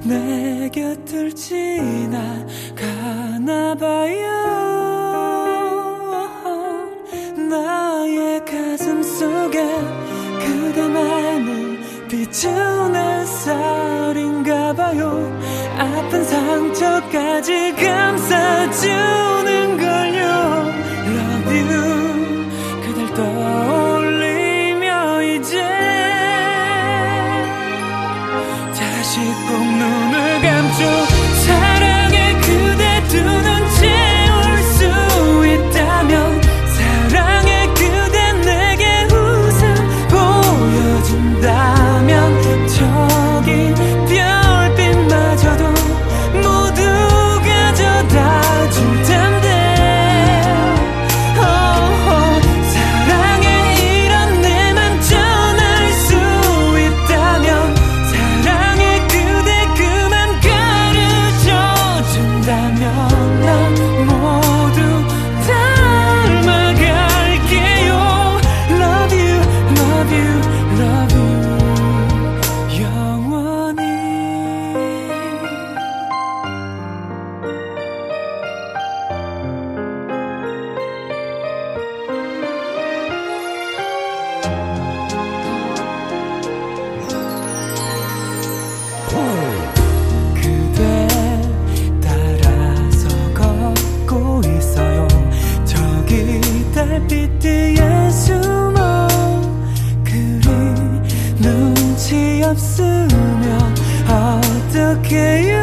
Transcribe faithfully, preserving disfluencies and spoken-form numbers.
내 곁을 지나가나봐요. 나의 가슴 속에 그대만을 비춘 햇살인가봐요. 아픈 상처까지 감싸주는 걸요. Love you. 그댈 떠올리며 이제 다시 꼭 눈을 감죠. 사랑에 그대 두 눈 채울 수 있다면, 사랑에 그대 내게 웃음 보여준다면, 저기 별빛마저도 모두 가져다 줄 텐데. oh, oh. 사랑에 이런 내만 전할 수 있다면, 사랑에 그대 그만 가르쳐 준다면, 난 모두 닮아갈게요. Love you, love you, love you. 영원히. 그대 따라서 걷고 있어요. 저기 달빛 뒤에 숨어. 그리 눈치 없으면 어떡해요.